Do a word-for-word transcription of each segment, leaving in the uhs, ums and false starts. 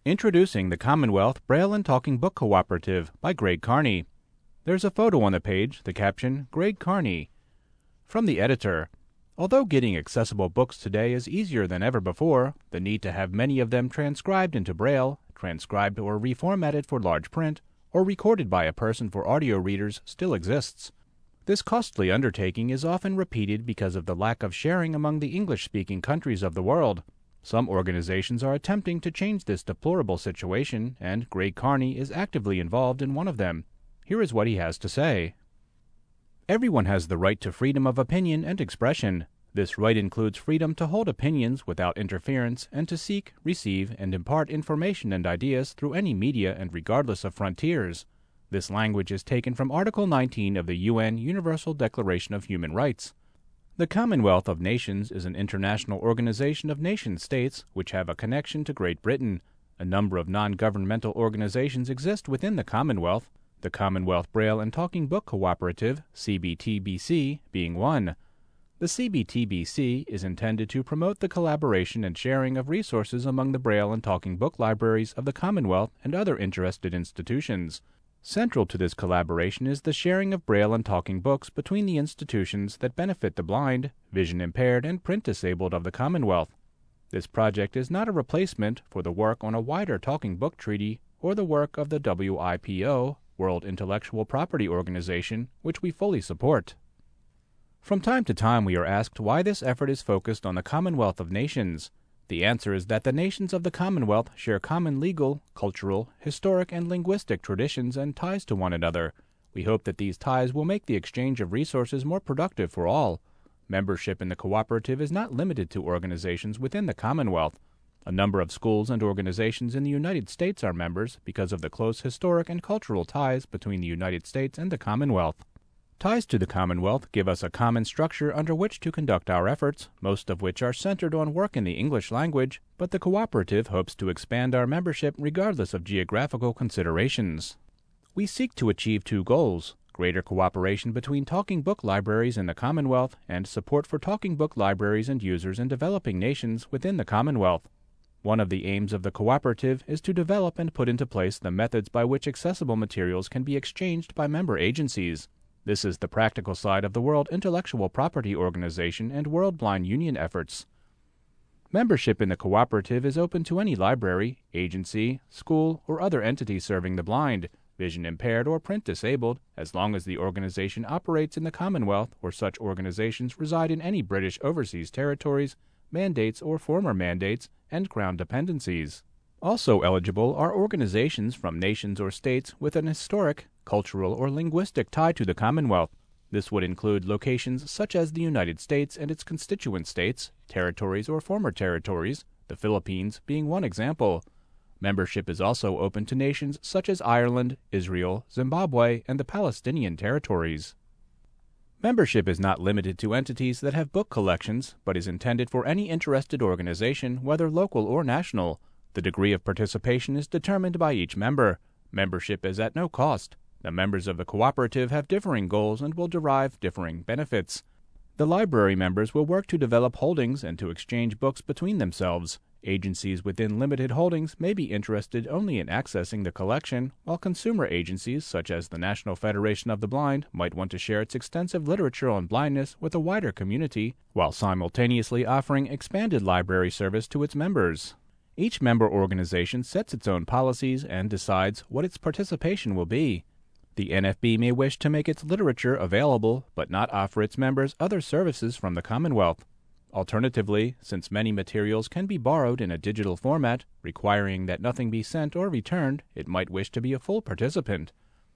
Introducing the Commonwealth Braille and Talking Book Cooperative by Greg Carney. There's a photo on the page, the caption, Greg Carney. From the editor. Although getting accessible books today is easier than ever before, the need to have many of them transcribed into Braille, transcribed or reformatted for large print, or recorded by a person for audio readers still exists. This costly undertaking is often repeated because of the lack of sharing among the English-speaking countries of the world. Some organizations are attempting to change this deplorable situation, and Greg Carney is actively involved in one of them. Here is what he has to say. Everyone has the right to freedom of opinion and expression. This right includes freedom to hold opinions without interference and to seek, receive, and impart information and ideas through any media and regardless of frontiers. This language is taken from Article nineteen of the U N Universal Declaration of Human Rights. The Commonwealth of Nations is an international organization of nation-states which have a connection to Great Britain. A number of non-governmental organizations exist within the Commonwealth, the Commonwealth Braille and Talking Book Cooperative, C B T B C, being one. The C B T B C is intended to promote the collaboration and sharing of resources among the Braille and Talking Book libraries of the Commonwealth and other interested institutions. Central to this collaboration is the sharing of Braille and Talking books between the institutions that benefit the blind, vision-impaired, and print-disabled of the Commonwealth. This project is not a replacement for the work on a wider talking book treaty or the work of the W I P O, World Intellectual Property Organization, which we fully support. From time to time we are asked why this effort is focused on the Commonwealth of Nations. The answer is that the nations of the Commonwealth share common legal, cultural, historic, and linguistic traditions and ties to one another. We hope that these ties will make the exchange of resources more productive for all. Membership in the cooperative is not limited to organizations within the Commonwealth. A number of schools and organizations in the United States are members because of the close historic and cultural ties between the United States and the Commonwealth. Ties to the Commonwealth give us a common structure under which to conduct our efforts, most of which are centered on work in the English language, but the cooperative hopes to expand our membership regardless of geographical considerations. We seek to achieve two goals: greater cooperation between talking book libraries in the Commonwealth and support for talking book libraries and users in developing nations within the Commonwealth. One of the aims of the cooperative is to develop and put into place the methods by which accessible materials can be exchanged by member agencies. This is the practical side of the World Intellectual Property Organization and World Blind Union efforts. Membership in the cooperative is open to any library, agency, school, or other entity serving the blind, vision-impaired, or print-disabled, as long as the organization operates in the Commonwealth or such organizations reside in any British overseas territories, mandates or former mandates, and Crown dependencies. Also eligible are organizations from nations or states with an historic, cultural, or linguistic tie to the Commonwealth. This would include locations such as the United States and its constituent states, territories or former territories, the Philippines being one example. Membership is also open to nations such as Ireland, Israel, Zimbabwe, and the Palestinian territories. Membership is not limited to entities that have book collections, but is intended for any interested organization, whether local or national. The degree of participation is determined by each member. Membership is at no cost. The members of the cooperative have differing goals and will derive differing benefits. The library members will work to develop holdings and to exchange books between themselves. Agencies within limited holdings may be interested only in accessing the collection, while consumer agencies such as the National Federation of the Blind might want to share its extensive literature on blindness with a wider community, while simultaneously offering expanded library service to its members. Each member organization sets its own policies and decides what its participation will be. The N F B may wish to make its literature available, but not offer its members other services from the Commonwealth. Alternatively, since many materials can be borrowed in a digital format, requiring that nothing be sent or returned, it might wish to be a full participant.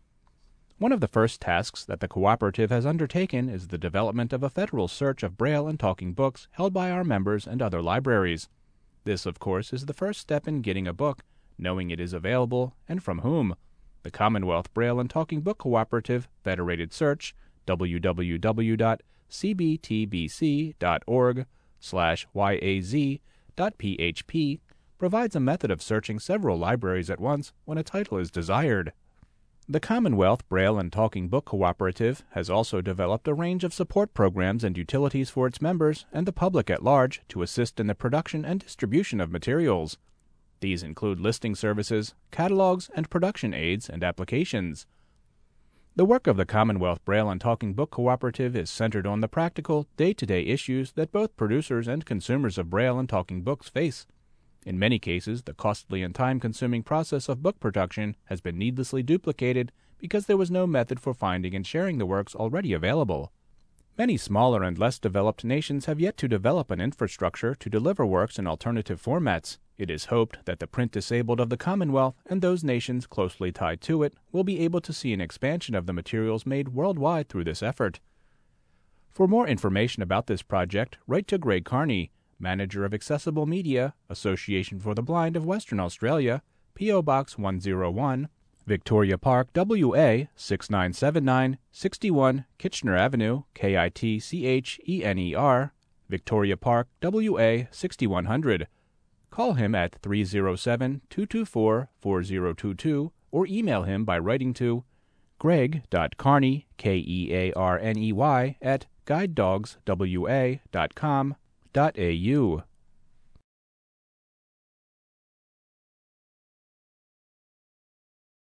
One of the first tasks that the cooperative has undertaken is the development of a federal search of Braille and Talking books held by our members and other libraries. This, of course, is the first step in getting a book, knowing it is available, and from whom. The Commonwealth Braille and Talking Book Cooperative Federated Search, w w w dot c b t b c dot org slash y a z dot p h p, provides a method of searching several libraries at once when a title is desired. The Commonwealth Braille and Talking Book Cooperative has also developed a range of support programs and utilities for its members and the public at large to assist in the production and distribution of materials. These include listing services, catalogs, and production aids and applications. The work of the Commonwealth Braille and Talking Book Cooperative is centered on the practical, day-to-day issues that both producers and consumers of Braille and Talking books face. In many cases, the costly and time-consuming process of book production has been needlessly duplicated because there was no method for finding and sharing the works already available. Many smaller and less developed nations have yet to develop an infrastructure to deliver works in alternative formats. It is hoped that the print-disabled of the Commonwealth and those nations closely tied to it will be able to see an expansion of the materials made worldwide through this effort. For more information about this project, write to Greg Carney, Manager of Accessible Media, Association for the Blind of Western Australia, P O Box one oh one, Victoria Park, W A six nine seven nine, sixty-one Kitchener Avenue, K I T C H E N E R, Victoria Park, W A sixty-one hundred. Call him at three oh seven, two two four, four oh two two or email him by writing to greg.carney, K E A R N E Y, at guidedogswa dot com dot A U.